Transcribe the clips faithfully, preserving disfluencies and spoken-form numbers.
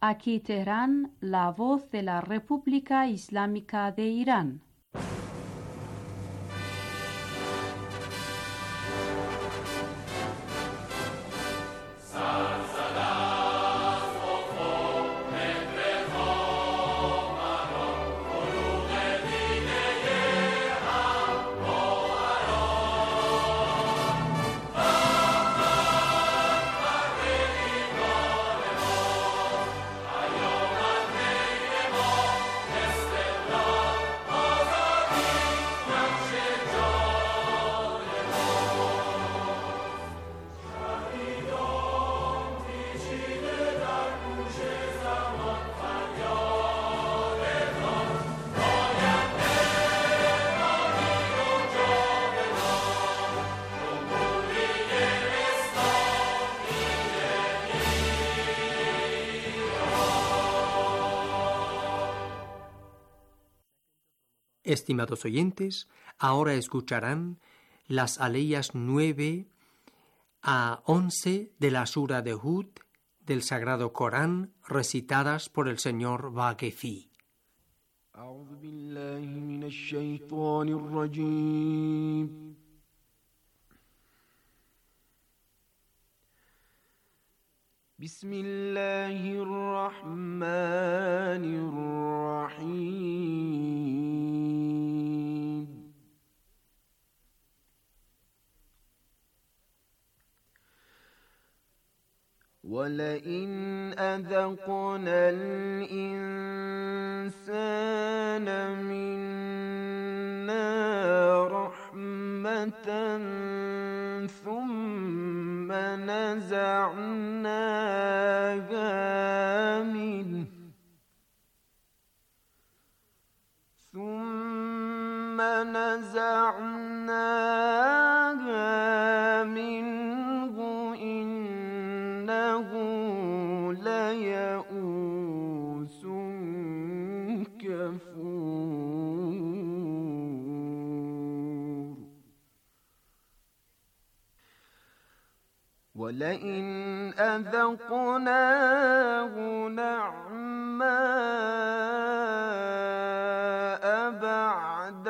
Aquí Teherán, la voz de la República Islámica de Irán. Estimados oyentes, ahora escucharán las aleyas nueve a once de la Sura de Hud del Sagrado Corán, recitadas por el señor Baghefi. أعوذ بالله من الشيطان الرجيم. بسم الله الرحمن الرحيم. ولئن أذقنا الإنسان منا رحمة ثم نزعناها منه ثم نزعناها منه إنه ليئوس كفور. ولئن أذقناه نعماء بعد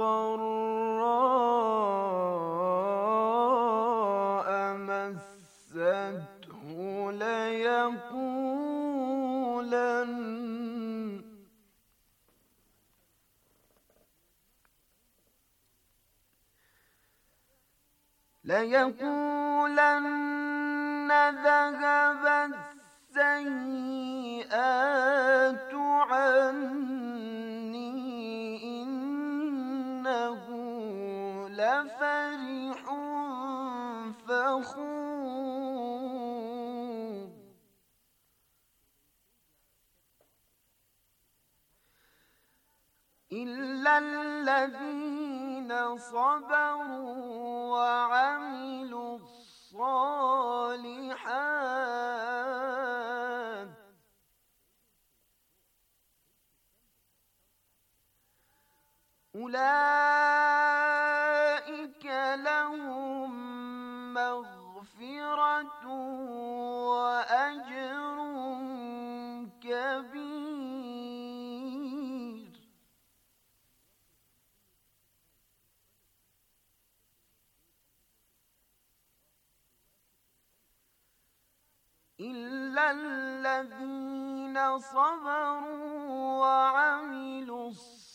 ضراء مسته ليقولن ليقولن ذهب السيئات عني إنه لفرح فخور. إلا الذين صبروا وعملوا الصالحات أولئك لهم مغفرة وأجر كبير. إلا الذين صبروا وعملوا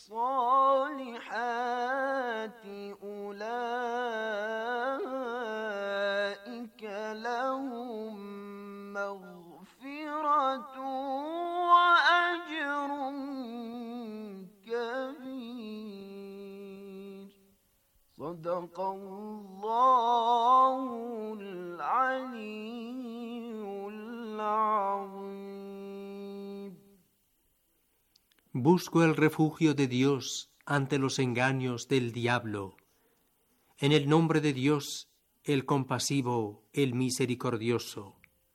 الصالحات أولئك لهم مغفرة وأجر كبير. صدق الله العلي Busco el refugio de Dios ante los engaños del diablo. En el nombre de Dios, el compasivo, el misericordioso.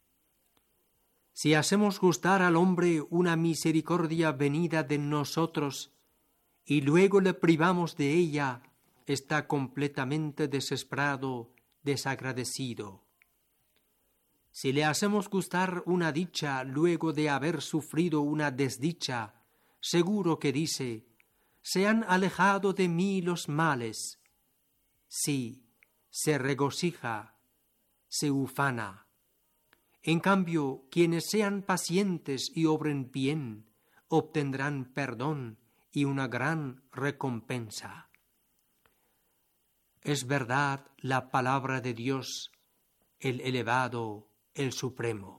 Si hacemos gustar al hombre una misericordia venida de nosotros y luego le privamos de ella, está completamente desesperado, desagradecido. Si le hacemos gustar una dicha luego de haber sufrido una desdicha, seguro que dice, se han alejado de mí los males. Sí, se regocija, se ufana. En cambio, quienes sean pacientes y obren bien, obtendrán perdón y una gran recompensa. Es verdad la palabra de Dios, el elevado, el supremo.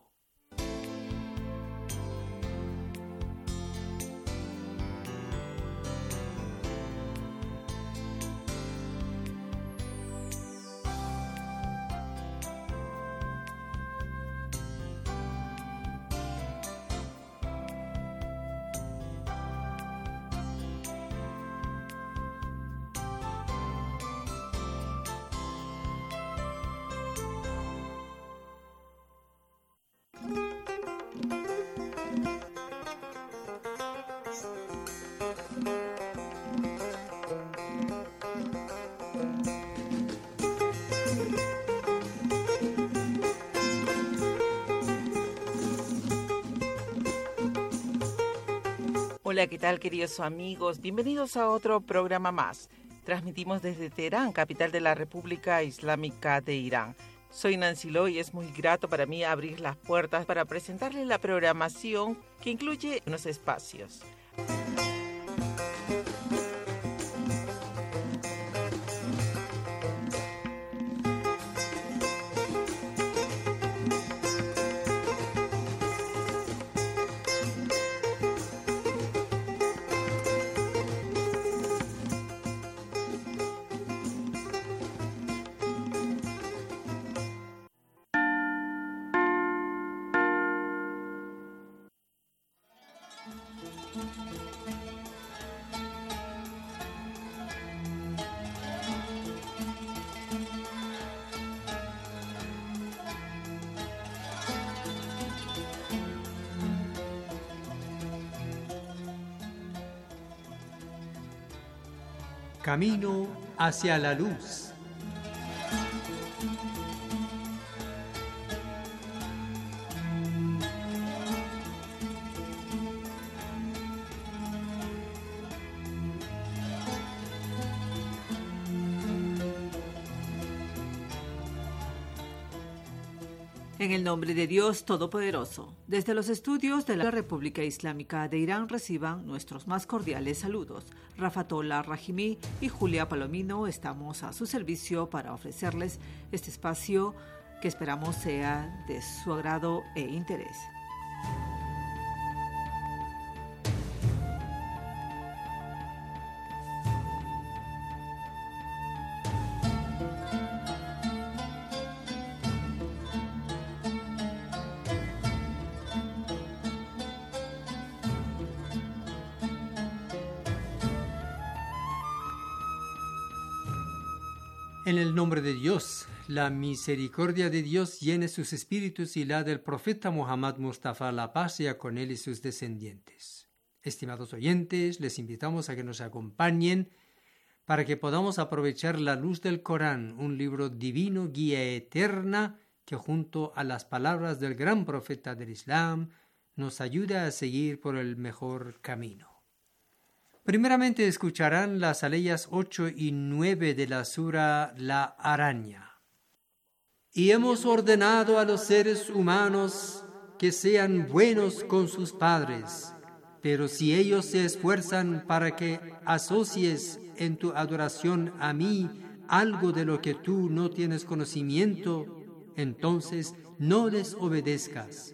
Hola, ¿qué tal, queridos amigos? Bienvenidos a otro programa más. Transmitimos desde Teherán, capital de la República Islámica de Irán. Soy Nancy Lo y es muy grato para mí abrir las puertas para presentarles la programación que incluye unos espacios. Camino hacia la luz. En el nombre de Dios Todopoderoso, desde los estudios de la República Islámica de Irán reciban nuestros más cordiales saludos. Rafatola Rahimi y Julia Palomino estamos a su servicio para ofrecerles este espacio que esperamos sea de su agrado e interés. En el nombre de Dios, la misericordia de Dios llene sus espíritus y la del profeta Muhammad Mustafa, la paz sea con él y sus descendientes. Estimados oyentes, les invitamos a que nos acompañen para que podamos aprovechar la luz del Corán, un libro divino, guía eterna, que junto a las palabras del gran profeta del Islam nos ayuda a seguir por el mejor camino. Primeramente escucharán las aleyas ocho y nueve de la sura La Araña. Y hemos ordenado a los seres humanos que sean buenos con sus padres, pero si ellos se esfuerzan para que asocies en tu adoración a mí algo de lo que tú no tienes conocimiento, entonces no les obedezcas.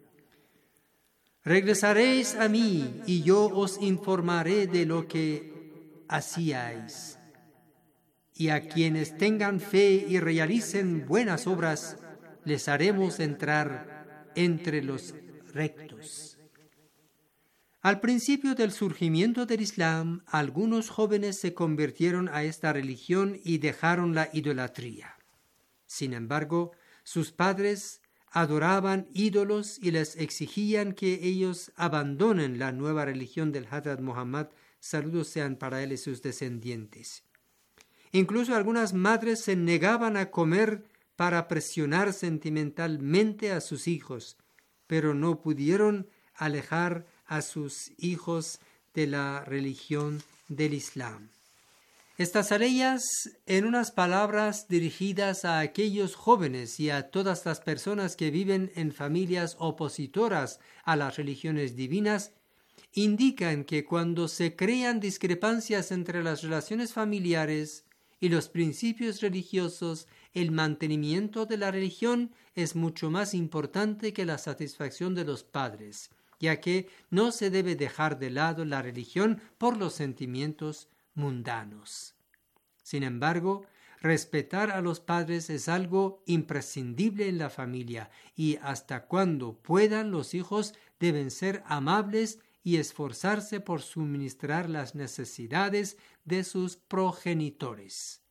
Regresaréis a mí y yo os informaré de lo que hacíais. Y a quienes tengan fe y realicen buenas obras, les haremos entrar entre los rectos. Al principio del surgimiento del Islam, algunos jóvenes se convirtieron a esta religión y dejaron la idolatría. Sin embargo, sus padres adoraban ídolos y les exigían que ellos abandonen la nueva religión del Hazrat Muhammad, saludos sean para él y sus descendientes. Incluso algunas madres se negaban a comer para presionar sentimentalmente a sus hijos, pero no pudieron alejar a sus hijos de la religión del Islam. Estas aleyas, en unas palabras dirigidas a aquellos jóvenes y a todas las personas que viven en familias opositoras a las religiones divinas, indican que cuando se crean discrepancias entre las relaciones familiares y los principios religiosos, el mantenimiento de la religión es mucho más importante que la satisfacción de los padres, ya que no se debe dejar de lado la religión por los sentimientos mundanos. Sin embargo, respetar a los padres es algo imprescindible en la familia y hasta cuando puedan los hijos deben ser amables y esforzarse por suministrar las necesidades de sus progenitores.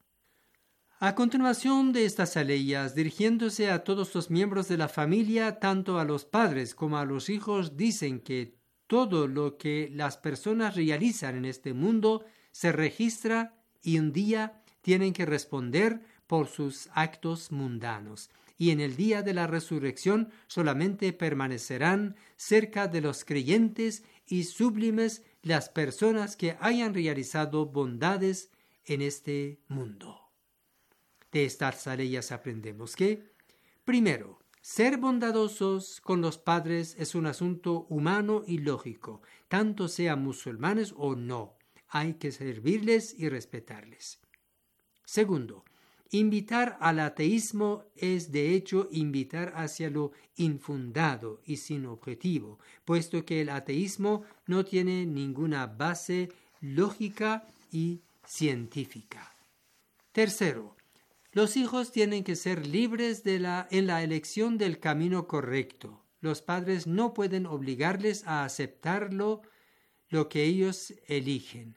A continuación de estas aleyas, dirigiéndose a todos los miembros de la familia, tanto a los padres como a los hijos, dicen que todo lo que las personas realizan en este mundo se registra y un día tienen que responder por sus actos mundanos. Y en el día de la resurrección solamente permanecerán cerca de los creyentes y sublimes las personas que hayan realizado bondades en este mundo. De estas aleyas aprendemos que, primero, ser bondadosos con los padres es un asunto humano y lógico, tanto sean musulmanes o no. Hay que servirles y respetarles. Segundo, invitar al ateísmo es de hecho invitar hacia lo infundado y sin objetivo, puesto que el ateísmo no tiene ninguna base lógica y científica. Tercero, los hijos tienen que ser libres de la, en la elección del camino correcto. Los padres no pueden obligarles a aceptarlo lo que ellos eligen.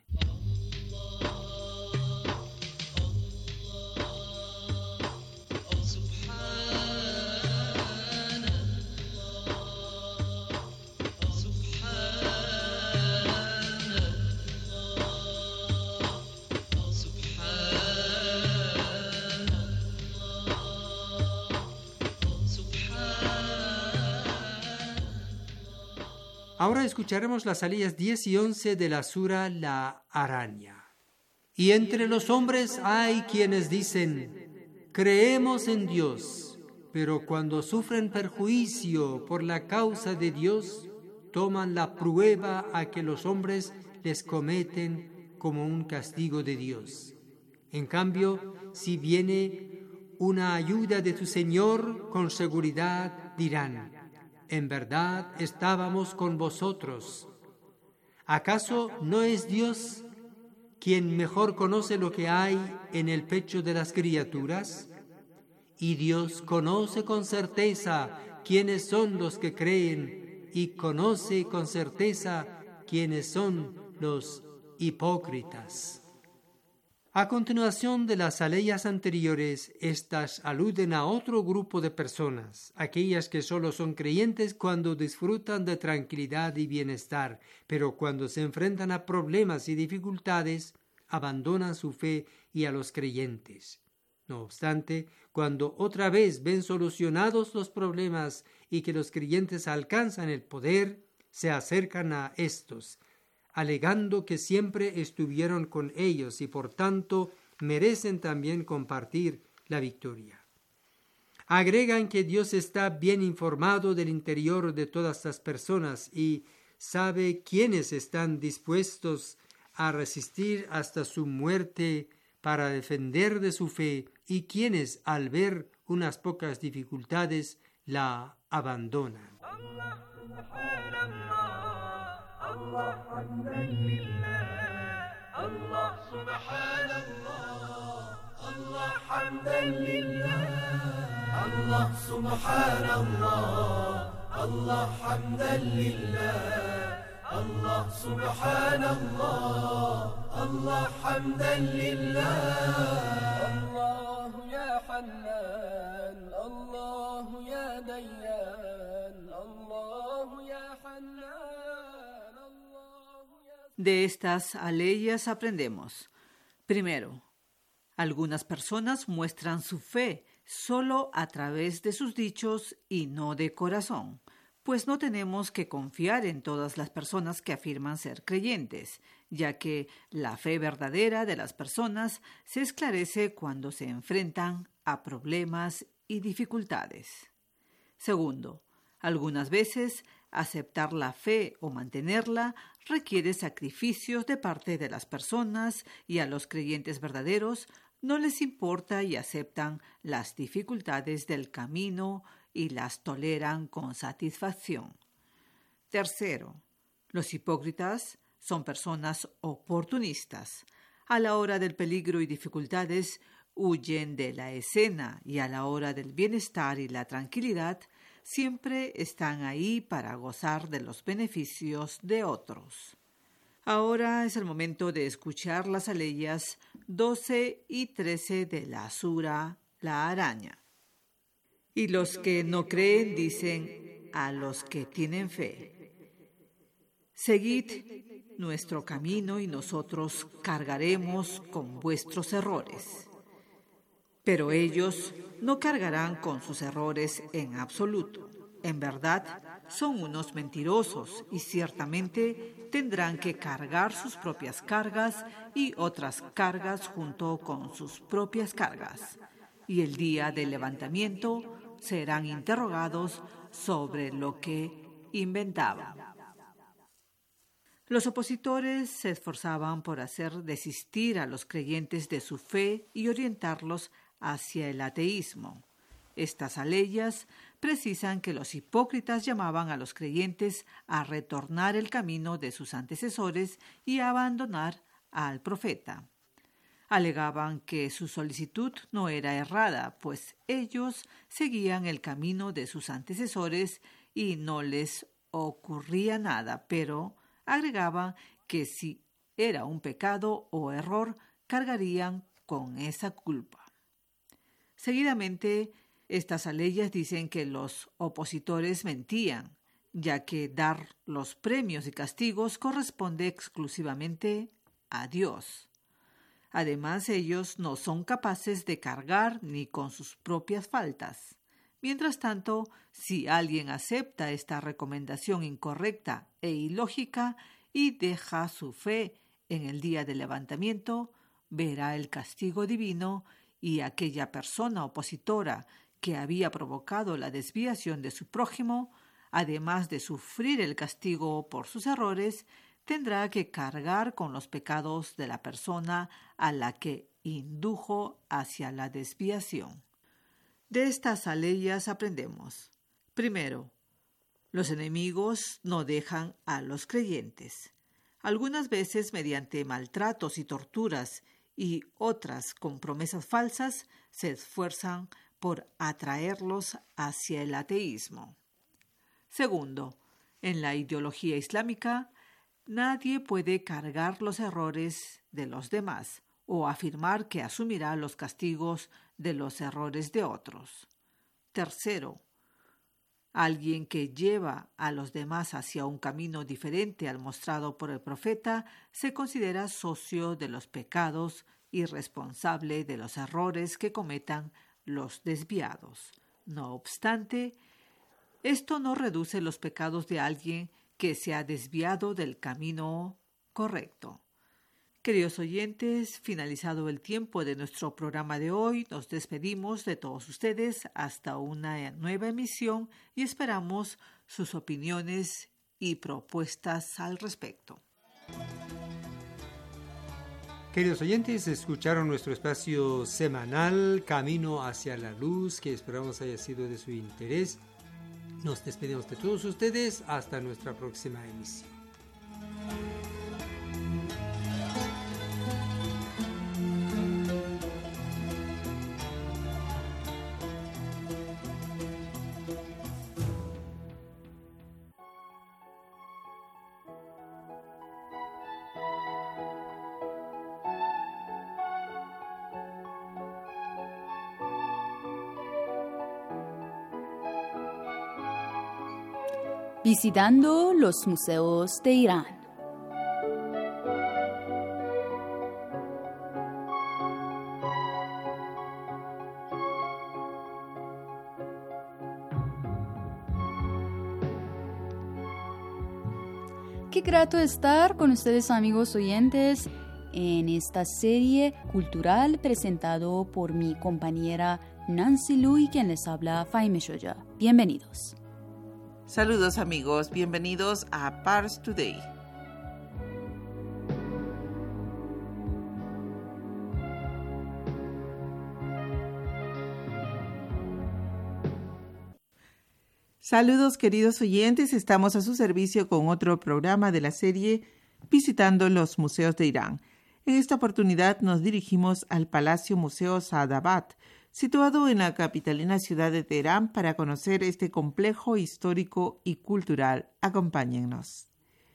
Ahora escucharemos las aleyas diez y once de la sura La Araña. Y entre los hombres hay quienes dicen, creemos en Dios, pero cuando sufren perjuicio por la causa de Dios, toman la prueba a que los hombres les cometen como un castigo de Dios. En cambio, si viene una ayuda de tu Señor, con seguridad dirán, en verdad estábamos con vosotros. ¿Acaso no es Dios quien mejor conoce lo que hay en el pecho de las criaturas? Y Dios conoce con certeza quiénes son los que creen y conoce con certeza quiénes son los hipócritas. A continuación de las aleyas anteriores, estas aluden a otro grupo de personas, aquellas que solo son creyentes cuando disfrutan de tranquilidad y bienestar, pero cuando se enfrentan a problemas y dificultades, abandonan su fe y a los creyentes. No obstante, cuando otra vez ven solucionados los problemas y que los creyentes alcanzan el poder, se acercan a estos, alegando que siempre estuvieron con ellos y por tanto merecen también compartir la victoria. Agregan que Dios está bien informado del interior de todas las personas y sabe quiénes están dispuestos a resistir hasta su muerte para defender de su fe y quienes al ver unas pocas dificultades la abandonan. الله حمدا لله الله سبحان الله الله حمدا لله الله سبحان الله الله حمدا لله الله سبحان الله الله حمدا لله الله يا حنان الله يا ديان الله يا حنان. De estas aleyas aprendemos. Primero, algunas personas muestran su fe solo a través de sus dichos y no de corazón, pues no tenemos que confiar en todas las personas que afirman ser creyentes, ya que la fe verdadera de las personas se esclarece cuando se enfrentan a problemas y dificultades. Segundo, algunas veces aceptar la fe o mantenerla requiere sacrificios de parte de las personas y a los creyentes verdaderos no les importa y aceptan las dificultades del camino y las toleran con satisfacción. Tercero, los hipócritas son personas oportunistas. A la hora del peligro y dificultades huyen de la escena y a la hora del bienestar y la tranquilidad siempre están ahí para gozar de los beneficios de otros. Ahora es el momento de escuchar las aleyas doce y trece de la sura La Araña. Y los que no creen dicen a los que tienen fe: seguid nuestro camino y nosotros cargaremos con vuestros errores. Pero ellos no cargarán con sus errores en absoluto. En verdad, son unos mentirosos y ciertamente tendrán que cargar sus propias cargas y otras cargas junto con sus propias cargas. Y el día del levantamiento serán interrogados sobre lo que inventaban. Los opositores se esforzaban por hacer desistir a los creyentes de su fe y orientarlos hacia el ateísmo. Estas aleyas precisan que los hipócritas llamaban a los creyentes a retornar el camino de sus antecesores y a abandonar al profeta. Alegaban que su solicitud no era errada, pues ellos seguían el camino de sus antecesores y no les ocurría nada, pero agregaban que si era un pecado o error, cargarían con esa culpa. Seguidamente, estas aleyas dicen que los opositores mentían, ya que dar los premios y castigos corresponde exclusivamente a Dios. Además, ellos no son capaces de cargar ni con sus propias faltas. Mientras tanto, si alguien acepta esta recomendación incorrecta e ilógica y deja su fe en el día del levantamiento, verá el castigo divino y aquella persona opositora que había provocado la desviación de su prójimo, además de sufrir el castigo por sus errores, tendrá que cargar con los pecados de la persona a la que indujo hacia la desviación. De estas aleyas aprendemos: primero, los enemigos no dejan a los creyentes. Algunas veces mediante maltratos y torturas y otras con promesas falsas se esfuerzan por atraerlos hacia el ateísmo. Segundo, en la ideología islámica, nadie puede cargar los errores de los demás o afirmar que asumirá los castigos de los errores de otros. Tercero, alguien que lleva a los demás hacia un camino diferente al mostrado por el profeta se considera socio de los pecados y responsable de los errores que cometan los desviados. No obstante, esto no reduce los pecados de alguien que se ha desviado del camino correcto. Queridos oyentes, finalizado el tiempo de nuestro programa de hoy, nos despedimos de todos ustedes hasta una nueva emisión y esperamos sus opiniones y propuestas al respecto. Queridos oyentes, escucharon nuestro espacio semanal Camino hacia la Luz, que esperamos haya sido de su interés. Nos despedimos de todos ustedes hasta nuestra próxima emisión. Visitando los museos de Irán. Qué grato estar con ustedes, amigos oyentes, en esta serie cultural presentado por mi compañera Nancy Lu y quien les habla Faime Shoya. Bienvenidos. Saludos amigos, bienvenidos a Pars Today. Saludos queridos oyentes, estamos a su servicio con otro programa de la serie Visitando los Museos de Irán. En esta oportunidad nos dirigimos al Palacio Museo Saadabad, situado en la capitalina ciudad de Teherán, para conocer este complejo histórico y cultural. Acompáñennos.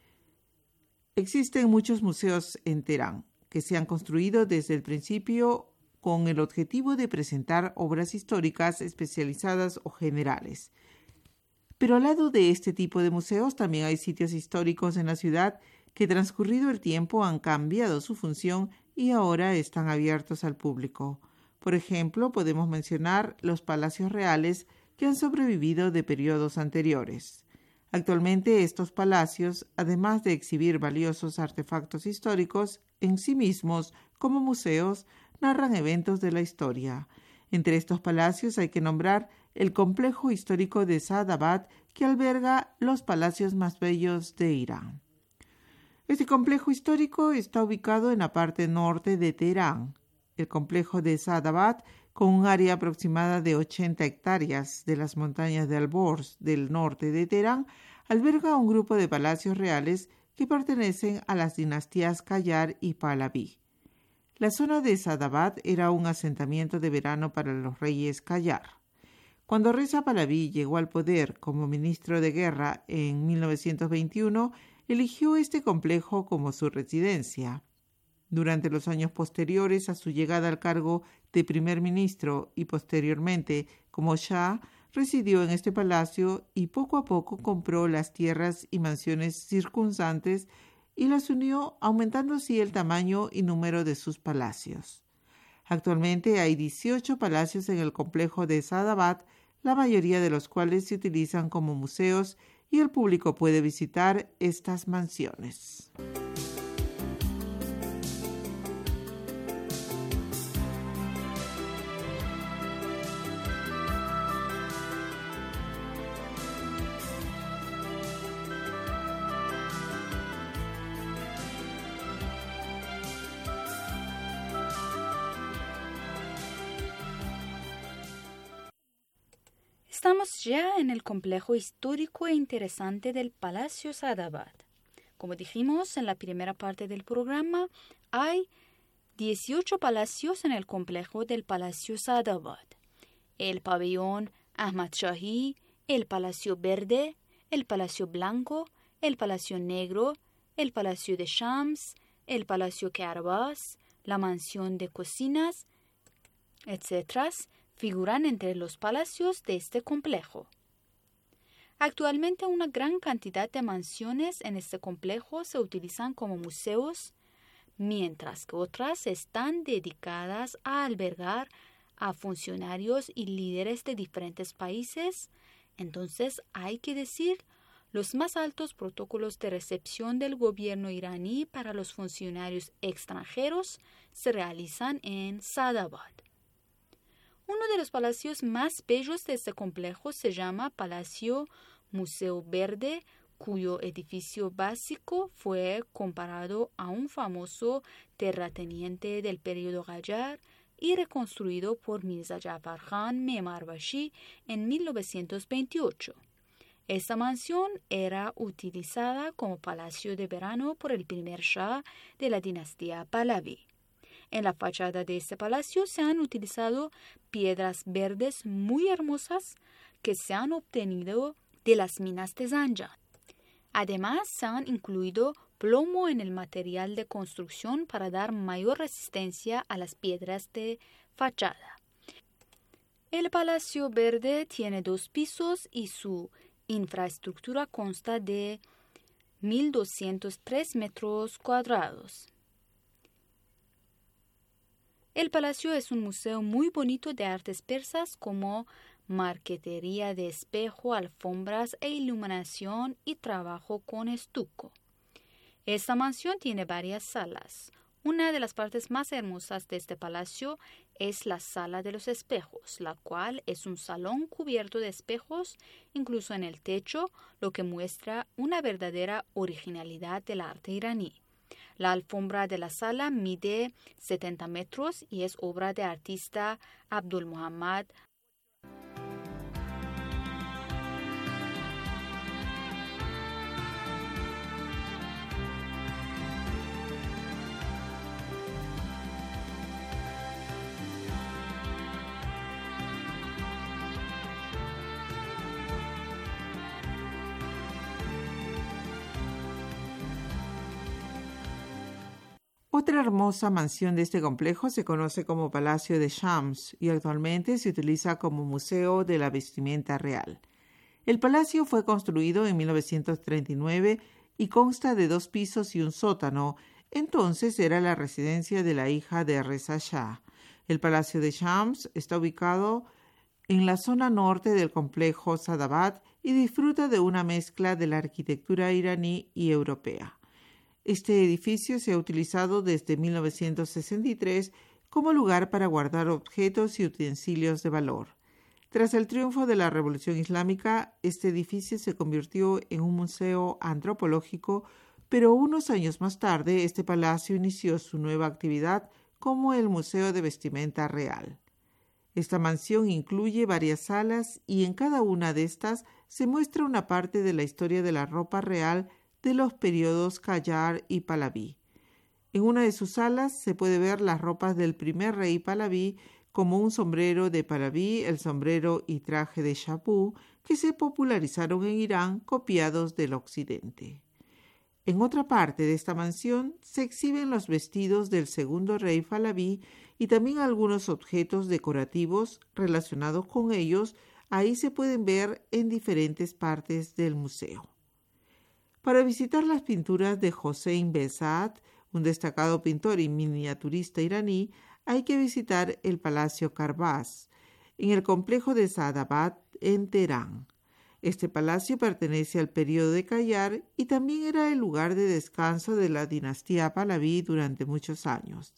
Existen muchos museos en Teherán que se han construido desde el principio con el objetivo de presentar obras históricas especializadas o generales. Pero al lado de este tipo de museos también hay sitios históricos en la ciudad que transcurrido el tiempo han cambiado su función y ahora están abiertos al público. Por ejemplo, podemos mencionar los palacios reales que han sobrevivido de periodos anteriores. Actualmente estos palacios, además de exhibir valiosos artefactos históricos, en sí mismos, como museos, narran eventos de la historia. Entre estos palacios hay que nombrar el complejo histórico de Saadabad, que alberga los palacios más bellos de Irán. Este complejo histórico está ubicado en la parte norte de Teherán. El complejo de Saadabad, con un área aproximada de ochenta hectáreas de las montañas de Alborz del norte de Teherán, alberga un grupo de palacios reales que pertenecen a las dinastías Qajar y Pahlaví. La zona de Saadabad era un asentamiento de verano para los reyes Qajar. Cuando Reza Pahlaví llegó al poder como ministro de guerra en mil novecientos veintiuno, eligió este complejo como su residencia. Durante los años posteriores a su llegada al cargo de primer ministro y posteriormente como Shah, residió en este palacio y poco a poco compró las tierras y mansiones circundantes y las unió, aumentando así el tamaño y número de sus palacios. Actualmente hay dieciocho palacios en el complejo de Saadabad, la mayoría de los cuales se utilizan como museos y el público puede visitar estas mansiones. Estamos ya en el complejo histórico e interesante del Palacio Saadabad. Como dijimos en la primera parte del programa, hay dieciocho palacios en el complejo del Palacio Saadabad. El pabellón Ahmad Shahi, el Palacio Verde, el Palacio Blanco, el Palacio Negro, el Palacio de Shams, el Palacio Kerbas, la Mansión de Cocinas, etcétera, figuran entre los palacios de este complejo. Actualmente una gran cantidad de mansiones en este complejo se utilizan como museos, mientras que otras están dedicadas a albergar a funcionarios y líderes de diferentes países. Entonces hay que decir, los más altos protocolos de recepción del gobierno iraní para los funcionarios extranjeros se realizan en Saadabad. Uno de los palacios más bellos de este complejo se llama Palacio Museo Verde, cuyo edificio básico fue comparado a un famoso terrateniente del periodo Qajar y reconstruido por Mirza Jafar Khan Memarbashi en mil novecientos veintiocho. Esta mansión era utilizada como palacio de verano por el primer Shah de la dinastía Pahlaví. En la fachada de este palacio se han utilizado piedras verdes muy hermosas que se han obtenido de las minas de Zanjan. Además, se han incluido plomo en el material de construcción para dar mayor resistencia a las piedras de fachada. El Palacio Verde tiene dos pisos y su infraestructura consta de mil doscientos tres metros cuadrados. El palacio es un museo muy bonito de artes persas como marquetería de espejo, alfombras e iluminación y trabajo con estuco. Esta mansión tiene varias salas. Una de las partes más hermosas de este palacio es la Sala de los Espejos, la cual es un salón cubierto de espejos, incluso en el techo, lo que muestra una verdadera originalidad del arte iraní. La alfombra de la sala mide setenta metros y es obra del artista Abdul Muhammad. Otra hermosa mansión de este complejo se conoce como Palacio de Shams y actualmente se utiliza como museo de la vestimenta real. El palacio fue construido en mil novecientos treinta y nueve y consta de dos pisos y un sótano. Entonces era la residencia de la hija de Reza Shah. El Palacio de Shams está ubicado en la zona norte del complejo Sadabad y disfruta de una mezcla de la arquitectura iraní y europea. Este edificio se ha utilizado desde mil novecientos sesenta y tres como lugar para guardar objetos y utensilios de valor. Tras el triunfo de la Revolución Islámica, este edificio se convirtió en un museo antropológico, pero unos años más tarde este palacio inició su nueva actividad como el Museo de Vestimenta Real. Esta mansión incluye varias salas y en cada una de estas se muestra una parte de la historia de la ropa real de los periodos Qajar y Pahlaví. En una de sus salas se puede ver las ropas del primer rey Pahlaví, como un sombrero de Pahlaví, el sombrero y traje de Shapur, que se popularizaron en Irán, copiados del occidente. En otra parte de esta mansión se exhiben los vestidos del segundo rey Pahlaví y también algunos objetos decorativos relacionados con ellos. Ahí se pueden ver en diferentes partes del museo. Para visitar las pinturas de Hossein Behzad, un destacado pintor y miniaturista iraní, hay que visitar el Palacio Karbaz, en el complejo de Saadabad, en Teherán. Este palacio pertenece al período de Qajar y también era el lugar de descanso de la dinastía Pahlaví durante muchos años.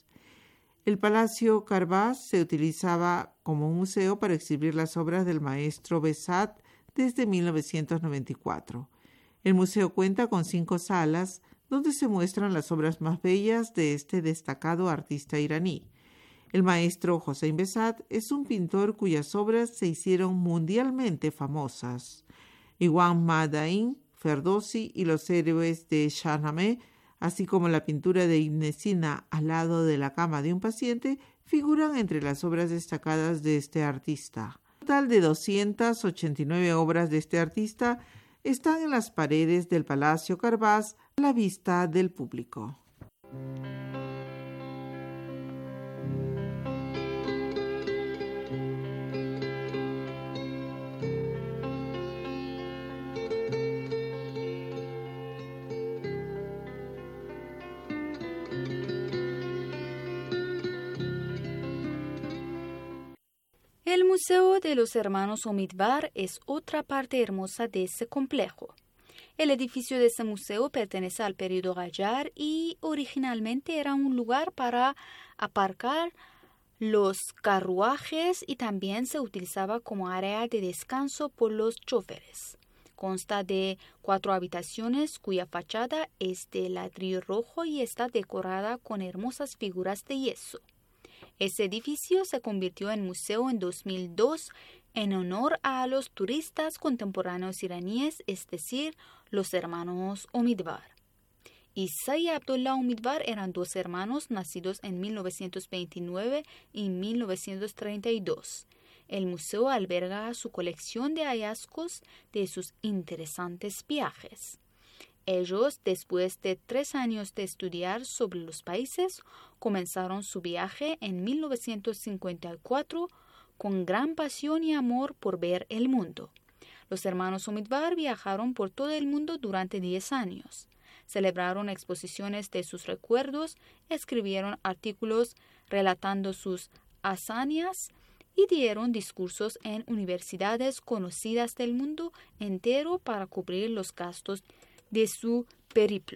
El Palacio Karbaz se utilizaba como un museo para exhibir las obras del maestro Behzad desde mil novecientos noventa y cuatro. El museo cuenta con cinco salas donde se muestran las obras más bellas de este destacado artista iraní. El maestro Hossein Behzad es un pintor cuyas obras se hicieron mundialmente famosas. Iwan Madain, Ferdowsi y los héroes de Shahnameh, así como la pintura de Ibn Sina al lado de la cama de un paciente, figuran entre las obras destacadas de este artista. Un total de doscientas ochenta y nueve obras de este artista están en las paredes del Palacio Karbaz a la vista del público. El Museo de los Hermanos Omidbar es otra parte hermosa de ese complejo. El edificio de ese museo pertenece al período Qajar y originalmente era un lugar para aparcar los carruajes y también se utilizaba como área de descanso por los choferes. Consta de cuatro habitaciones cuya fachada es de ladrillo rojo y está decorada con hermosas figuras de yeso. Ese edificio se convirtió en museo en dos mil dos en honor a los turistas contemporáneos iraníes, es decir, los hermanos Omidbar. Isa y Abdullah Omidbar eran dos hermanos nacidos en mil novecientos veintinueve y mil novecientos treinta y dos. El museo alberga su colección de hallazgos de sus interesantes viajes. Ellos, después de tres años de estudiar sobre los países, comenzaron su viaje en mil novecientos cincuenta y cuatro con gran pasión y amor por ver el mundo. Los hermanos Omidbar viajaron por todo el mundo durante diez años. Celebraron exposiciones de sus recuerdos, escribieron artículos relatando sus hazañas y dieron discursos en universidades conocidas del mundo entero para cubrir los gastos de su periplo.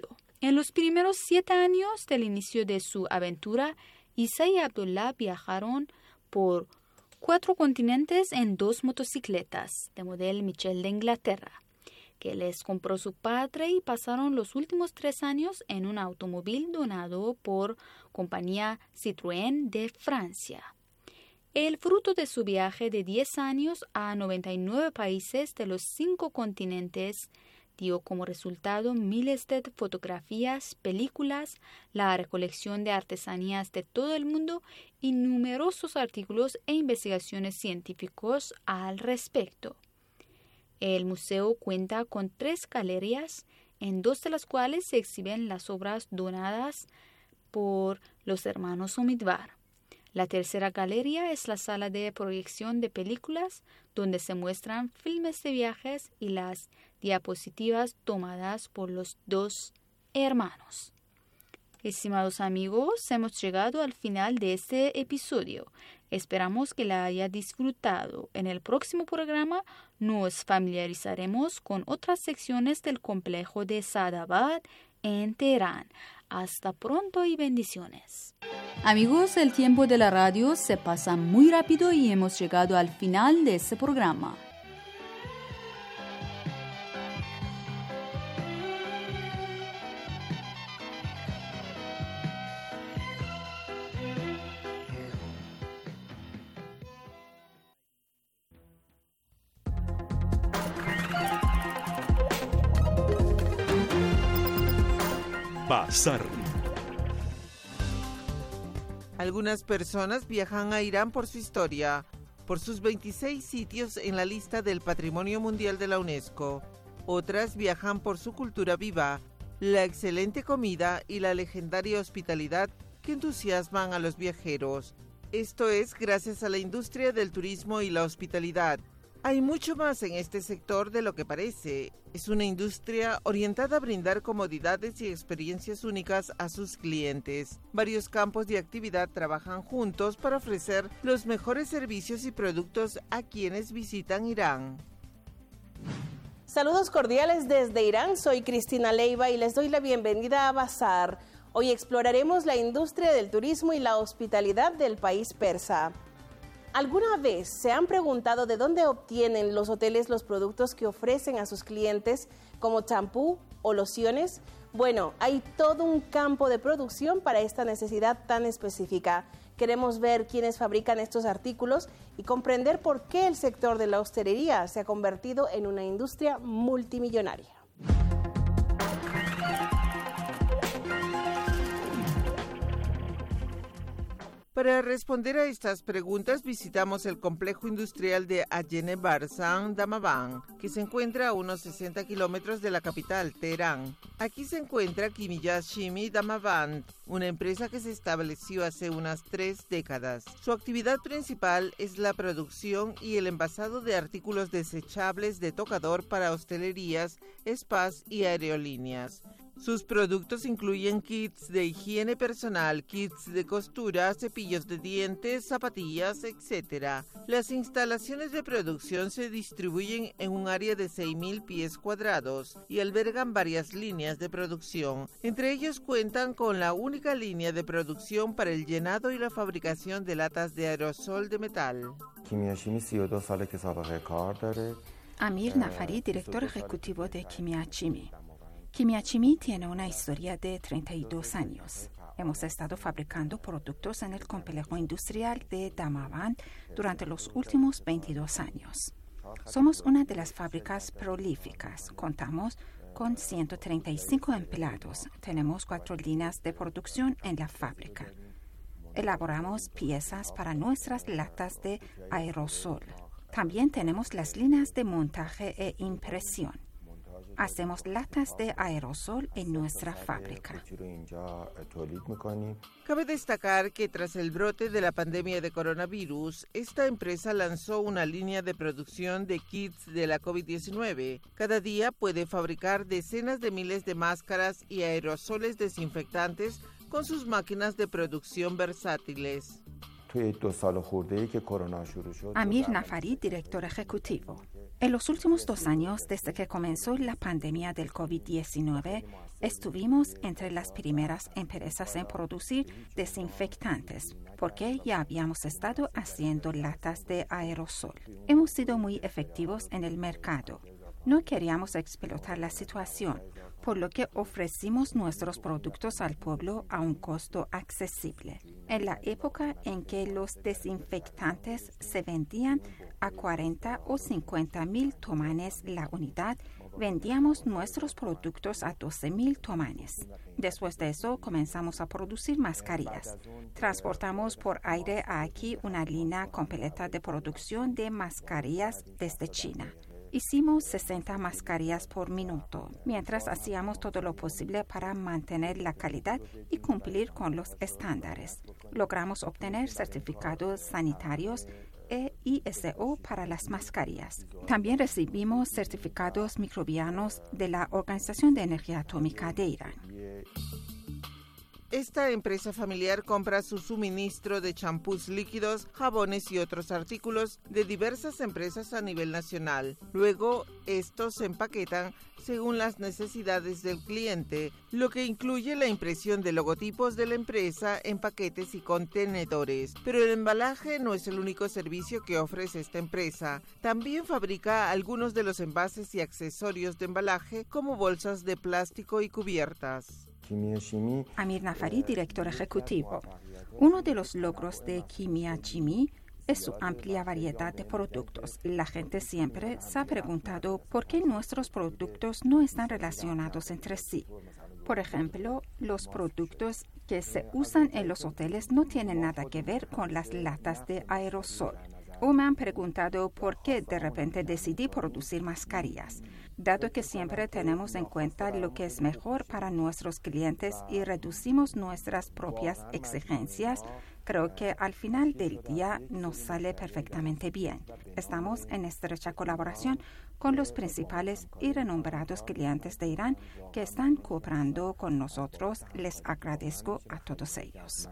En los primeros siete años del inicio de su aventura, Isa y Abdullah viajaron por cuatro continentes en dos motocicletas de modelo Michel de Inglaterra, que les compró su padre, y pasaron los últimos tres años en un automóvil donado por compañía Citroën de Francia. El fruto de su viaje de diez años a noventa y nueve países de los cinco continentes dio como resultado miles de fotografías, películas, la recolección de artesanías de todo el mundo y numerosos artículos e investigaciones científicos al respecto. El museo cuenta con tres galerías, en dos de las cuales se exhiben las obras donadas por los hermanos Omidvar. La tercera galería es la sala de proyección de películas, donde se muestran filmes de viajes y las diapositivas tomadas por los dos hermanos. Estimados amigos, hemos llegado al final de este episodio. Esperamos que la haya disfrutado. En el próximo programa nos familiarizaremos con otras secciones del complejo de Saadabad en Teherán. Hasta pronto y bendiciones. Amigos, el tiempo de la radio se pasa muy rápido y hemos llegado al final de este programa. Bazar. Algunas personas viajan a Irán por su historia, por sus veintiséis sitios en la lista del Patrimonio Mundial de la UNESCO. Otras viajan por su cultura viva, la excelente comida y la legendaria hospitalidad que entusiasman a los viajeros. Esto es gracias a la industria del turismo y la hospitalidad. Hay mucho más en este sector de lo que parece. Es una industria orientada a brindar comodidades y experiencias únicas a sus clientes. Varios campos de actividad trabajan juntos para ofrecer los mejores servicios y productos a quienes visitan Irán. Saludos cordiales desde Irán, soy Cristina Leiva y les doy la bienvenida a Bazar. Hoy exploraremos la industria del turismo y la hospitalidad del país persa. ¿Alguna vez se han preguntado de dónde obtienen los hoteles los productos que ofrecen a sus clientes, como champú o lociones? Bueno, hay todo un campo de producción para esta necesidad tan específica. Queremos ver quiénes fabrican estos artículos y comprender por qué el sector de la hostelería se ha convertido en una industria multimillonaria. Para responder a estas preguntas visitamos el complejo industrial de Ayene Barsan Damavand, que se encuentra a unos sesenta kilómetros de la capital, Teherán. Aquí se encuentra Kimiyashimi Damavand, una empresa que se estableció hace unas tres décadas. Su actividad principal es la producción y el envasado de artículos desechables de tocador para hostelerías, spas y aerolíneas. Sus productos incluyen kits de higiene personal, kits de costura, cepillos de dientes, zapatillas, etcétera. Las instalaciones de producción se distribuyen en un área de seis mil pies cuadrados y albergan varias líneas de producción. Entre ellos cuentan con la única línea de producción para el llenado y la fabricación de latas de aerosol de metal. Amir Nafari, director ejecutivo de Kimiyashimi. Kimiyashimi tiene una historia de treinta y dos años. Hemos estado fabricando productos en el complejo industrial de Damavand durante los últimos veintidós años. Somos una de las fábricas prolíficas. Contamos con ciento treinta y cinco empleados. Tenemos cuatro líneas de producción en la fábrica. Elaboramos piezas para nuestras latas de aerosol. También tenemos las líneas de montaje e impresión. Hacemos latas de aerosol en nuestra fábrica. Cabe destacar que tras el brote de la pandemia de coronavirus, esta empresa lanzó una línea de producción de kits de la COVID diecinueve. Cada día puede fabricar decenas de miles de máscaras y aerosoles desinfectantes con sus máquinas de producción versátiles. Amir Nafari, director ejecutivo. En los últimos dos años, desde que comenzó la pandemia del COVID diecinueve, estuvimos entre las primeras empresas en producir desinfectantes, porque ya habíamos estado haciendo latas de aerosol. Hemos sido muy efectivos en el mercado. No queríamos explotar la situación, por lo que ofrecimos nuestros productos al pueblo a un costo accesible. En la época en que los desinfectantes se vendían a cuarenta o cincuenta mil tomanes la unidad, vendíamos nuestros productos a doce mil tomanes. Después de eso, comenzamos a producir mascarillas. Transportamos por aire a aquí una línea completa de producción de mascarillas desde China. Hicimos sesenta mascarillas por minuto, mientras hacíamos todo lo posible para mantener la calidad y cumplir con los estándares. Logramos obtener certificados sanitarios e I S O para las mascarillas. También recibimos certificados microbianos de la Organización de Energía Atómica de Irán. Esta empresa familiar compra su suministro de champús líquidos, jabones y otros artículos de diversas empresas a nivel nacional. Luego, estos se empaquetan según las necesidades del cliente, lo que incluye la impresión de logotipos de la empresa en paquetes y contenedores. Pero el embalaje no es el único servicio que ofrece esta empresa. También fabrica algunos de los envases y accesorios de embalaje, como bolsas de plástico y cubiertas. Amir Nafari, director ejecutivo. Uno de los logros de Kimia Chimi es su amplia variedad de productos. La gente siempre se ha preguntado por qué nuestros productos no están relacionados entre sí. Por ejemplo, los productos que se usan en los hoteles no tienen nada que ver con las latas de aerosol. O me han preguntado por qué de repente decidí producir mascarillas. Dado que siempre tenemos en cuenta lo que es mejor para nuestros clientes y reducimos nuestras propias exigencias, creo que al final del día nos sale perfectamente bien. Estamos en estrecha colaboración con los principales y renombrados clientes de Irán que están cooperando con nosotros. Les agradezco a todos ellos.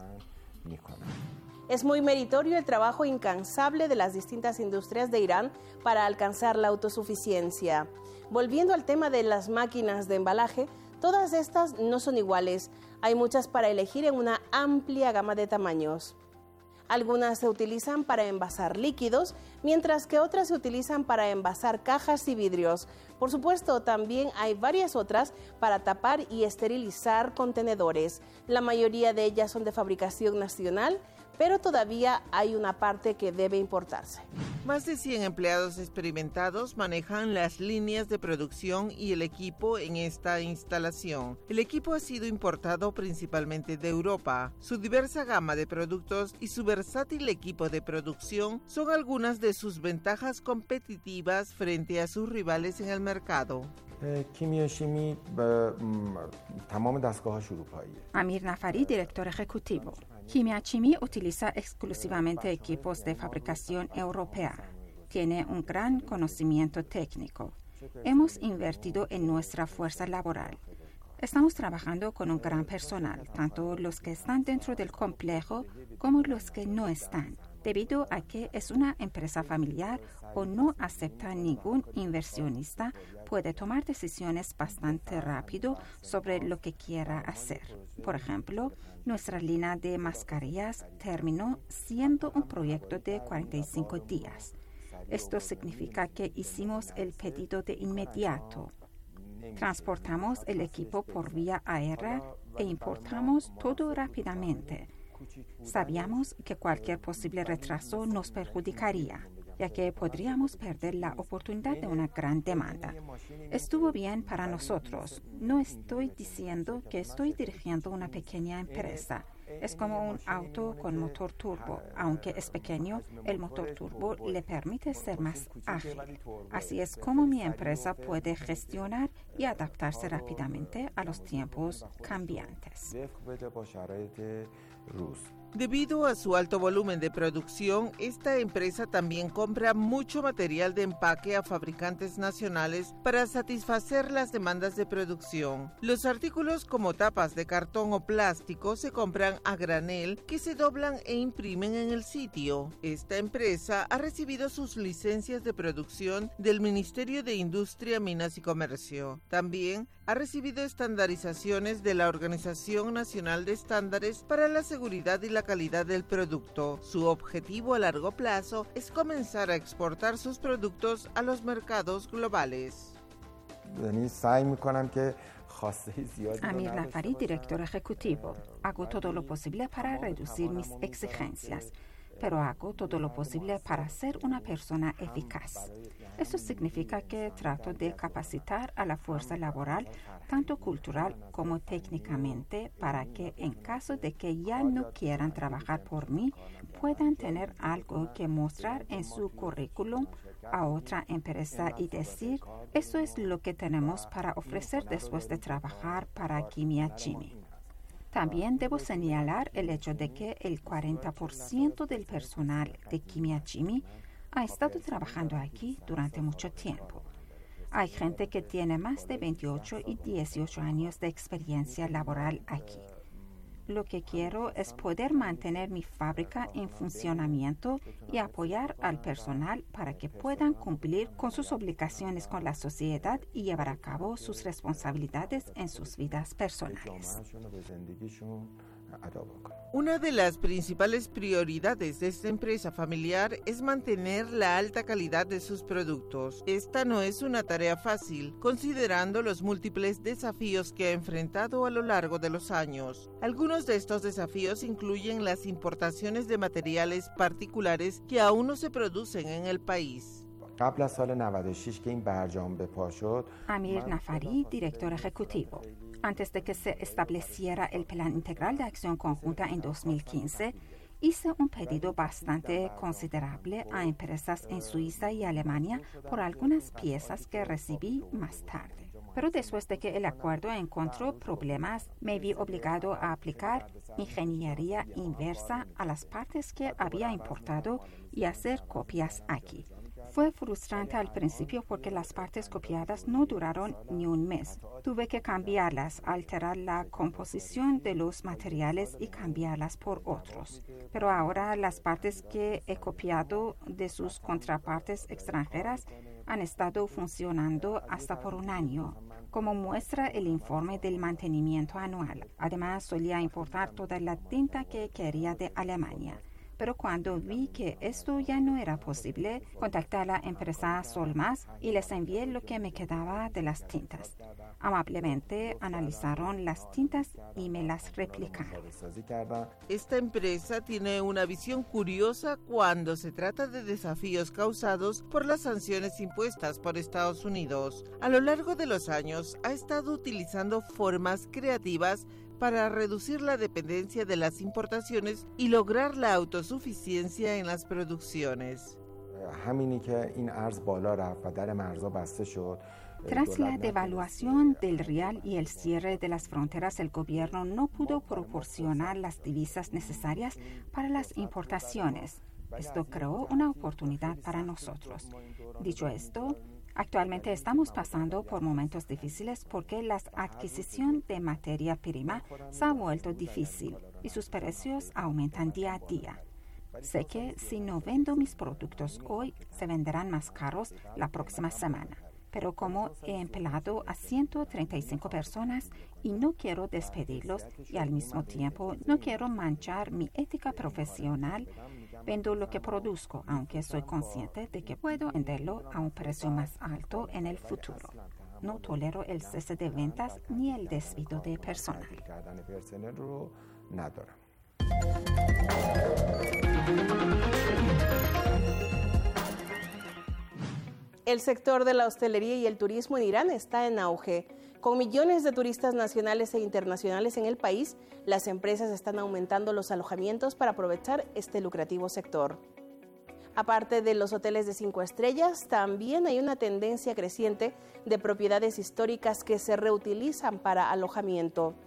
Es muy meritorio el trabajo incansable de las distintas industrias de Irán para alcanzar la autosuficiencia. Volviendo al tema de las máquinas de embalaje, todas estas no son iguales. Hay muchas para elegir en una amplia gama de tamaños. Algunas se utilizan para envasar líquidos, mientras que otras se utilizan para envasar cajas y vidrios. Por supuesto, también hay varias otras para tapar y esterilizar contenedores. La mayoría de ellas son de fabricación nacional, pero todavía hay una parte que debe importarse. Más de cien empleados experimentados manejan las líneas de producción y el equipo en esta instalación. El equipo ha sido importado principalmente de Europa. Su diversa gama de productos y su versátil equipo de producción son algunas de sus ventajas competitivas frente a sus rivales en el mercado. Amir Nafari, director ejecutivo. Kimia Chimi utiliza exclusivamente equipos de fabricación europea. Tiene un gran conocimiento técnico. Hemos invertido en nuestra fuerza laboral. Estamos trabajando con un gran personal, tanto los que están dentro del complejo como los que no están. Debido a que es una empresa familiar o no acepta ningún inversionista, puede tomar decisiones bastante rápido sobre lo que quiera hacer. Por ejemplo, nuestra línea de mascarillas terminó siendo un proyecto de cuarenta y cinco días. Esto significa que hicimos el pedido de inmediato. Transportamos el equipo por vía aérea e importamos todo rápidamente. Sabíamos que cualquier posible retraso nos perjudicaría, ya que podríamos perder la oportunidad de una gran demanda. Estuvo bien para nosotros. No estoy diciendo que estoy dirigiendo una pequeña empresa. Es como un auto con motor turbo. Aunque es pequeño, el motor turbo le permite ser más ágil. Así es como mi empresa puede gestionar y adaptarse rápidamente a los tiempos cambiantes. Debido a su alto volumen de producción, esta empresa también compra mucho material de empaque a fabricantes nacionales para satisfacer las demandas de producción. Los artículos como tapas de cartón o plástico se compran a granel, que se doblan e imprimen en el sitio. Esta empresa ha recibido sus licencias de producción del Ministerio de Industria, Minas y Comercio. También ha recibido estandarizaciones de la Organización Nacional de Estándares para la Seguridad y la Calidad del Producto. Su objetivo a largo plazo es comenzar a exportar sus productos a los mercados globales. Amir Nafari, director ejecutivo. Hago todo lo posible para reducir mis exigencias, pero hago todo lo posible para ser una persona eficaz. Eso significa que trato de capacitar a la fuerza laboral, tanto cultural como técnicamente, para que en caso de que ya no quieran trabajar por mí, puedan tener algo que mostrar en su currículum a otra empresa y decir, eso es lo que tenemos para ofrecer después de trabajar para Kimia-Chimi. También debo señalar el hecho de que el cuarenta por ciento del personal de Kimia-Chimi ha estado trabajando aquí durante mucho tiempo. Hay gente que tiene más de veintiocho y dieciocho años de experiencia laboral aquí. Lo que quiero es poder mantener mi fábrica en funcionamiento y apoyar al personal para que puedan cumplir con sus obligaciones con la sociedad y llevar a cabo sus responsabilidades en sus vidas personales. Una de las principales prioridades de esta empresa familiar es mantener la alta calidad de sus productos. Esta no es una tarea fácil, considerando los múltiples desafíos que ha enfrentado a lo largo de los años. Algunos de estos desafíos incluyen las importaciones de materiales particulares que aún no se producen en el país. Amir Nafari, director ejecutivo. Antes de que se estableciera el Plan Integral de Acción Conjunta en dos mil quince, hice un pedido bastante considerable a empresas en Suiza y Alemania por algunas piezas que recibí más tarde. Pero después de que el acuerdo encontró problemas, me vi obligado a aplicar ingeniería inversa a las partes que había importado y hacer copias aquí. Fue frustrante al principio porque las partes copiadas no duraron ni un mes. Tuve que cambiarlas, alterar la composición de los materiales y cambiarlas por otros. Pero ahora las partes que he copiado de sus contrapartes extranjeras han estado funcionando hasta por un año, como muestra el informe del mantenimiento anual. Además, solía importar toda la tinta que quería de Alemania. Pero cuando vi que esto ya no era posible, contacté a la empresa Solmas y les envié lo que me quedaba de las tintas. Amablemente analizaron las tintas y me las replicaron. Esta empresa tiene una visión curiosa cuando se trata de desafíos causados por las sanciones impuestas por Estados Unidos. A lo largo de los años ha estado utilizando formas creativas para reducir la dependencia de las importaciones y lograr la autosuficiencia en las producciones. Tras la devaluación del real y el cierre de las fronteras, el gobierno no pudo proporcionar las divisas necesarias para las importaciones. Esto creó una oportunidad para nosotros. Dicho esto, actualmente estamos pasando por momentos difíciles porque la adquisición de materia prima se ha vuelto difícil y sus precios aumentan día a día. Sé que si no vendo mis productos hoy, se venderán más caros la próxima semana. Pero como he empleado a ciento treinta y cinco personas y no quiero despedirlos y al mismo tiempo no quiero manchar mi ética profesional, vendo lo que produzco, aunque soy consciente de que puedo venderlo a un precio más alto en el futuro. No tolero el cese de ventas ni el despido de personal. El sector de la hostelería y el turismo en Irán está en auge. Con millones de turistas nacionales e internacionales en el país, las empresas están aumentando los alojamientos para aprovechar este lucrativo sector. Aparte de los hoteles de cinco estrellas, también hay una tendencia creciente de propiedades históricas que se reutilizan para alojamiento.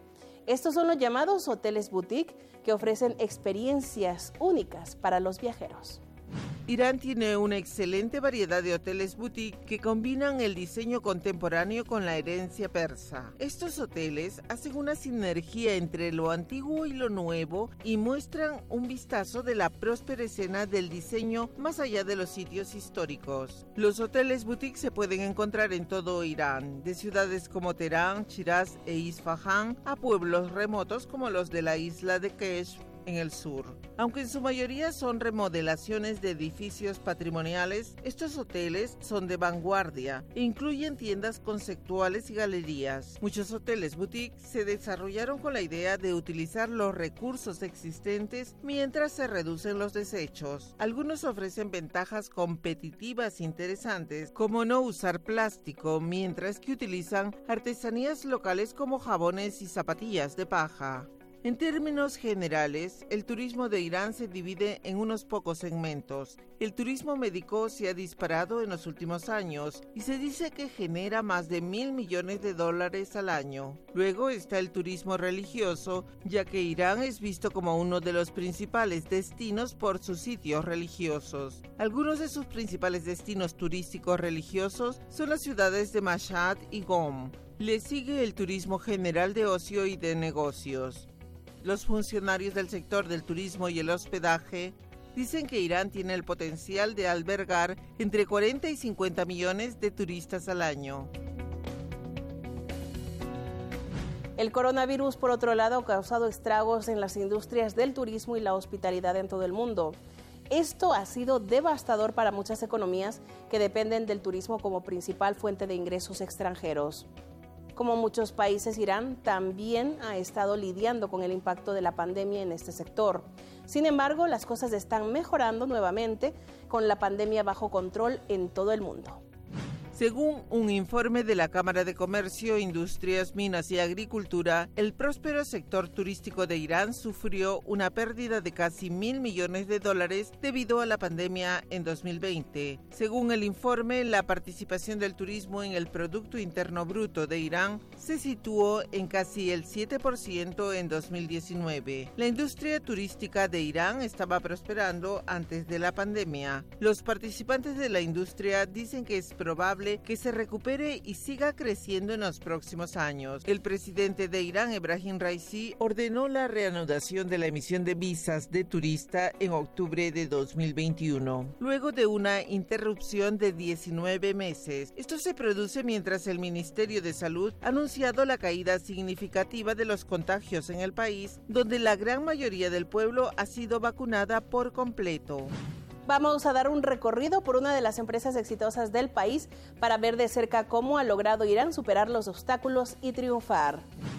Estos son los llamados hoteles boutique, que ofrecen experiencias únicas para los viajeros. Irán tiene una excelente variedad de hoteles boutique que combinan el diseño contemporáneo con la herencia persa. Estos hoteles hacen una sinergia entre lo antiguo y lo nuevo y muestran un vistazo de la próspera escena del diseño más allá de los sitios históricos. Los hoteles boutique se pueden encontrar en todo Irán, de ciudades como Teherán, Shiraz e Isfahán a pueblos remotos como los de la isla de Kesh en el sur. Aunque en su mayoría son remodelaciones de edificios patrimoniales, estos hoteles son de vanguardia e incluyen tiendas conceptuales y galerías. Muchos hoteles boutique se desarrollaron con la idea de utilizar los recursos existentes mientras se reducen los desechos. Algunos ofrecen ventajas competitivas interesantes, como no usar plástico, mientras que utilizan artesanías locales como jabones y zapatillas de paja. En términos generales, el turismo de Irán se divide en unos pocos segmentos. El turismo médico se ha disparado en los últimos años y se dice que genera más de mil millones de dólares al año. Luego está el turismo religioso, ya que Irán es visto como uno de los principales destinos por sus sitios religiosos. Algunos de sus principales destinos turísticos religiosos son las ciudades de Mashhad y Qom. Le sigue el turismo general de ocio y de negocios. Los funcionarios del sector del turismo y el hospedaje dicen que Irán tiene el potencial de albergar entre cuarenta y cincuenta millones de turistas al año. El coronavirus, por otro lado, ha causado estragos en las industrias del turismo y la hospitalidad en todo el mundo. Esto ha sido devastador para muchas economías que dependen del turismo como principal fuente de ingresos extranjeros. Como muchos países, Irán también ha estado lidiando con el impacto de la pandemia en este sector. Sin embargo, las cosas están mejorando nuevamente con la pandemia bajo control en todo el mundo. Según un informe de la Cámara de Comercio, Industrias, Minas y Agricultura, el próspero sector turístico de Irán sufrió una pérdida de casi mil millones de dólares debido a la pandemia en dos mil veinte. Según el informe, la participación del turismo en el Producto Interno Bruto de Irán se situó en casi el siete por ciento en dos mil diecinueve. La industria turística de Irán estaba prosperando antes de la pandemia. Los participantes de la industria dicen que es probable que se recupere y siga creciendo en los próximos años. El presidente de Irán, Ebrahim Raisi, ordenó la reanudación de la emisión de visas de turista en octubre de dos mil veintiuno, luego de una interrupción de diecinueve meses. Esto se produce mientras el Ministerio de Salud ha anunciado la caída significativa de los contagios en el país, donde la gran mayoría del pueblo ha sido vacunada por completo. Vamos a dar un recorrido por una de las empresas exitosas del país para ver de cerca cómo ha logrado Irán superar los obstáculos y triunfar.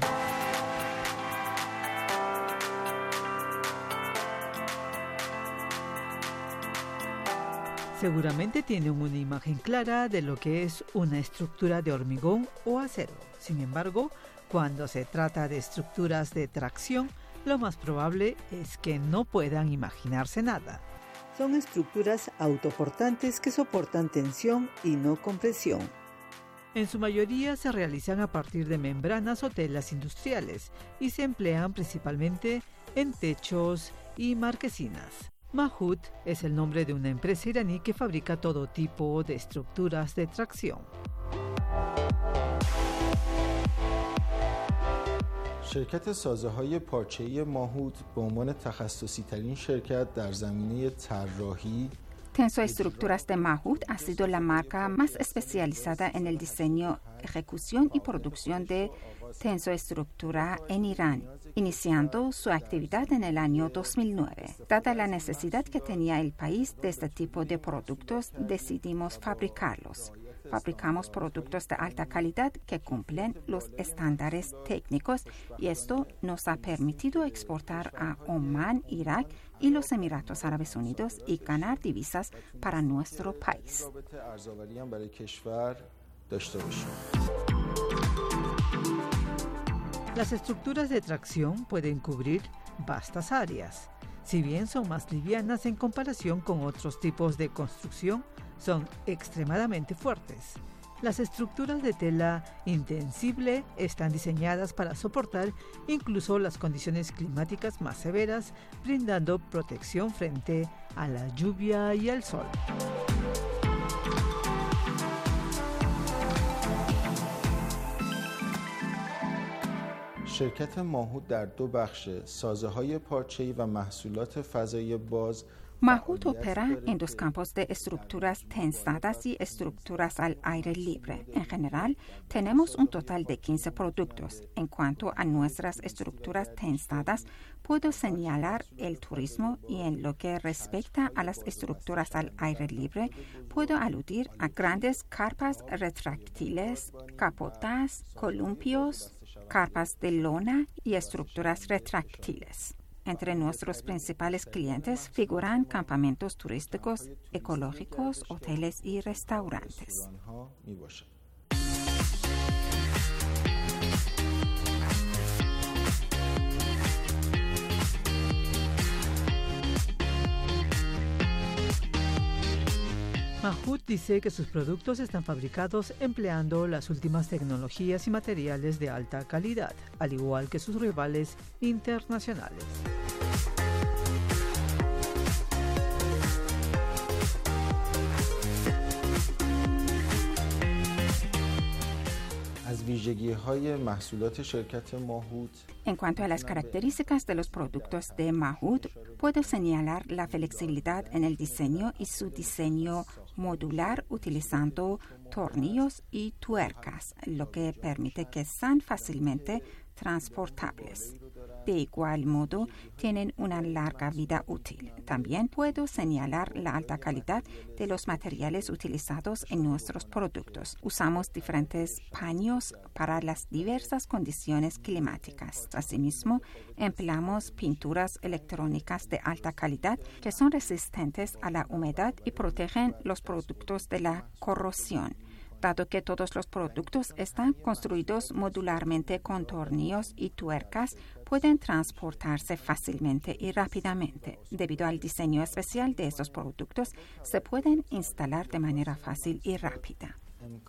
Seguramente tienen una imagen clara de lo que es una estructura de hormigón o acero. Sin embargo, cuando se trata de estructuras de tracción, lo más probable es que no puedan imaginarse nada. Son estructuras autoportantes que soportan tensión y no compresión. En su mayoría se realizan a partir de membranas o telas industriales y se emplean principalmente en techos y marquesinas. Mahut es el nombre de una empresa iraní que fabrica todo tipo de estructuras de tracción. شرکت سازه‌های پارچه‌ای ماهوت به عنوان تخصصی‌ترین شرکت در زمینه طراحی Tensoestructuras de Mahut ha sido la marca más especializada en el diseño, ejecución y producción de tensoestructura en Irán, iniciando su actividad en el año dos mil nueve. Dada la necesidad que tenía el país de este tipo de productos, decidimos fabricarlos. Fabricamos productos de alta calidad que cumplen los estándares técnicos y esto nos ha permitido exportar a Omán, Irak y los Emiratos Árabes Unidos y ganar divisas para nuestro país. Las estructuras de tracción pueden cubrir vastas áreas. Si bien son más livianas en comparación con otros tipos de construcción, son extremadamente fuertes. Las estructuras de tela intensible están diseñadas para soportar incluso las condiciones climáticas más severas, brindando protección frente a la lluvia y al sol. شرکت ماهود در دو بخش سازه‌های پارچه‌ای و محصولات فضایی باز Mahut opera en dos campos de estructuras tensadas y estructuras al aire libre. En general, tenemos un total de quince productos. En cuanto a nuestras estructuras tensadas, puedo señalar el turismo y en lo que respecta a las estructuras al aire libre, puedo aludir a grandes carpas retráctiles, capotas, columpios, carpas de lona y estructuras retráctiles. Entre nuestros principales clientes figuran campamentos turísticos, ecológicos, hoteles y restaurantes. Mahut dice que sus productos están fabricados empleando las últimas tecnologías y materiales de alta calidad, al igual que sus rivales internacionales. En cuanto a las características de los productos de Mahut, puedo señalar la flexibilidad en el diseño y su diseño modular utilizando tornillos y tuercas, lo que permite que sean fácilmente transportables. De igual modo, tienen una larga vida útil. También puedo señalar la alta calidad de los materiales utilizados en nuestros productos. Usamos diferentes paños para las diversas condiciones climáticas. Asimismo, empleamos pinturas electrónicas de alta calidad que son resistentes a la humedad y protegen los productos de la corrosión. Dado que todos los productos están construidos modularmente con tornillos y tuercas, pueden transportarse fácilmente y rápidamente. Debido al diseño especial de estos productos, se pueden instalar de manera fácil y rápida.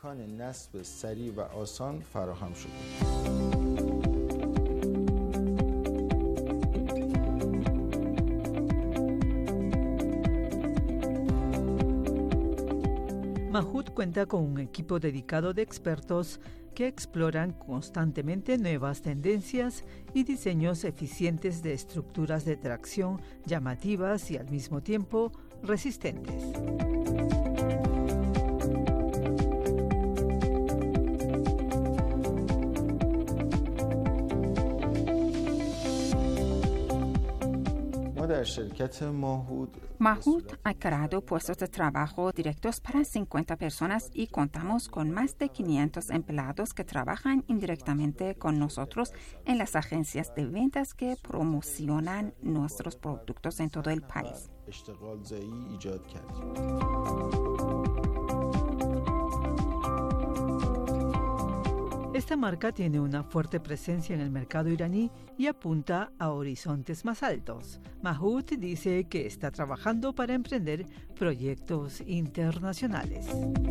Mahut cuenta con un equipo dedicado de expertos que exploran constantemente nuevas tendencias y diseños eficientes de estructuras de tracción llamativas y al mismo tiempo resistentes. Mahut ha creado puestos de trabajo directos para cincuenta personas y contamos con más de quinientos empleados que trabajan indirectamente con nosotros en las agencias de ventas que promocionan nuestros productos en todo el país. Esta marca tiene una fuerte presencia en el mercado iraní y apunta a horizontes más altos. Mahut dice que está trabajando para emprender proyectos internacionales.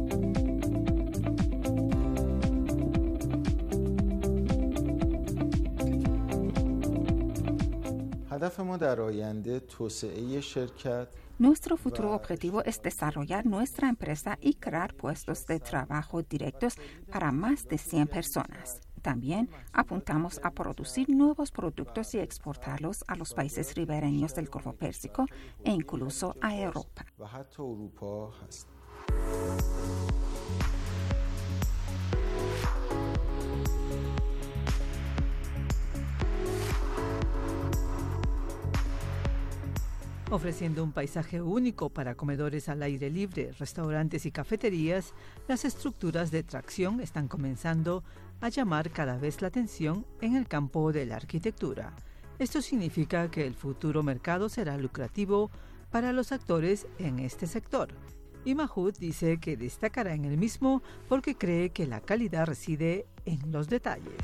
Nuestro futuro objetivo es desarrollar nuestra empresa y crear puestos de trabajo directos para más de cien personas. También apuntamos a producir nuevos productos y exportarlos a los países ribereños del Golfo Pérsico e incluso a Europa. Ofreciendo un paisaje único para comedores al aire libre, restaurantes y cafeterías, las estructuras de tracción están comenzando a llamar cada vez la atención en el campo de la arquitectura. Esto significa que el futuro mercado será lucrativo para los actores en este sector. Y Mahut dice que destacará en el mismo porque cree que la calidad reside en los detalles.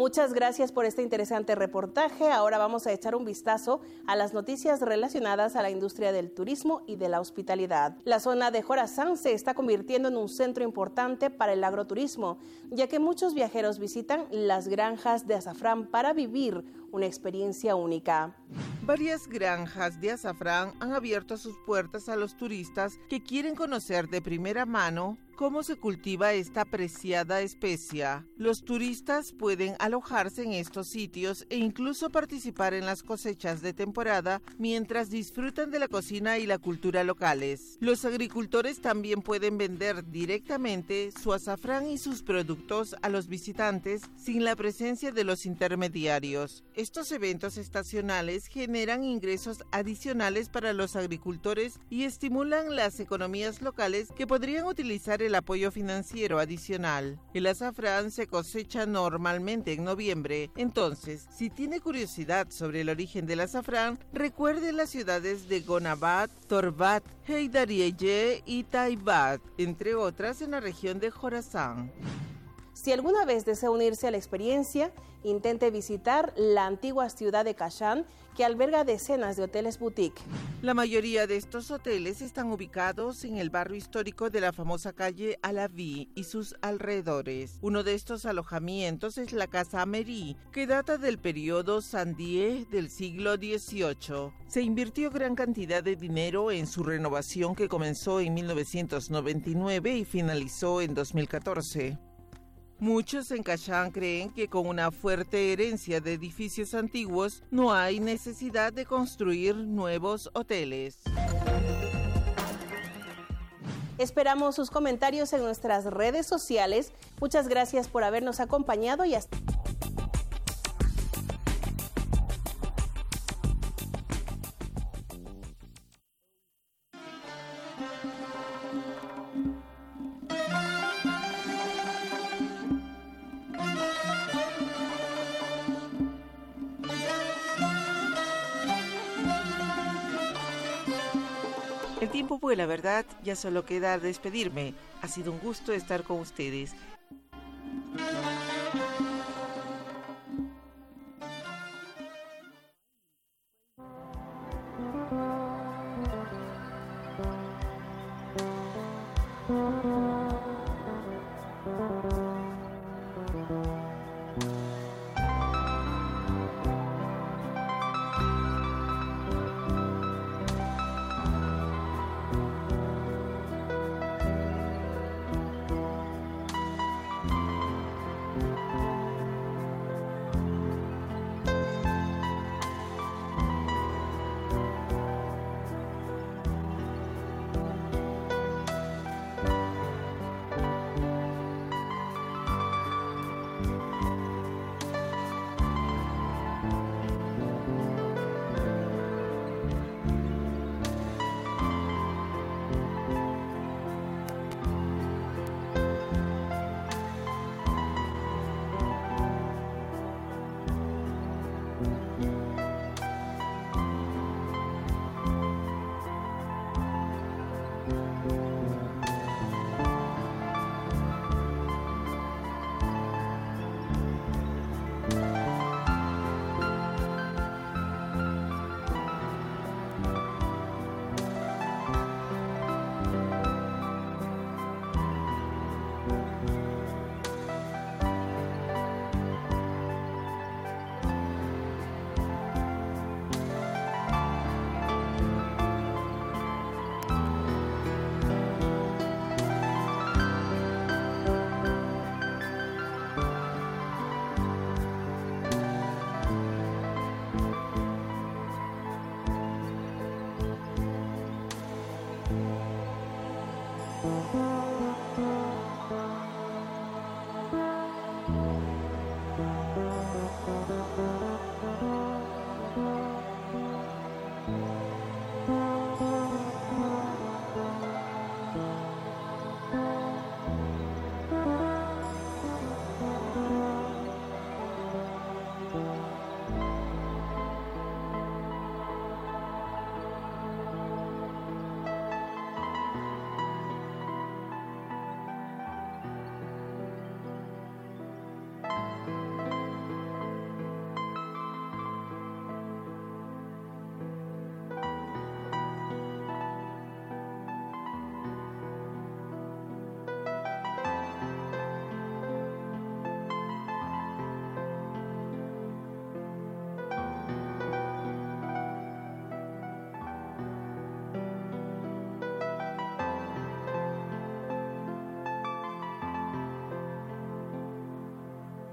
Muchas gracias por este interesante reportaje. Ahora vamos a echar un vistazo a las noticias relacionadas a la industria del turismo y de la hospitalidad. La zona de Jorazán se está convirtiendo en un centro importante para el agroturismo, ya que muchos viajeros visitan las granjas de azafrán para vivir una experiencia única. Varias granjas de azafrán han abierto sus puertas a los turistas que quieren conocer de primera mano cómo se cultiva esta preciada especia. Los turistas pueden alojarse en estos sitios e incluso participar en las cosechas de temporada mientras disfrutan de la cocina y la cultura locales. Los agricultores también pueden vender directamente su azafrán y sus productos a los visitantes sin la presencia de los intermediarios. Estos eventos estacionales generan ingresos adicionales para los agricultores y estimulan las economías locales que podrían utilizar el apoyo financiero adicional. El azafrán se cosecha normalmente en noviembre, entonces, si tiene curiosidad sobre el origen del azafrán, recuerde las ciudades de Gonabat, Torbat, Heydariye y Taibat, entre otras en la región de Jorazán. Si alguna vez desea unirse a la experiencia, intente visitar la antigua ciudad de Kashan, que alberga decenas de hoteles boutique. La mayoría de estos hoteles están ubicados en el barrio histórico de la famosa calle Alaví y sus alrededores. Uno de estos alojamientos es la Casa Amerí, que data del periodo Sandie del siglo dieciocho. Se invirtió gran cantidad de dinero en su renovación, que comenzó en mil novecientos noventa y nueve y finalizó en dos mil catorce. Muchos en Kashan creen que con una fuerte herencia de edificios antiguos no hay necesidad de construir nuevos hoteles. Esperamos sus comentarios en nuestras redes sociales. Muchas gracias por habernos acompañado y hasta... El tiempo vuela, ¿verdad? Ya solo queda despedirme. Ha sido un gusto estar con ustedes.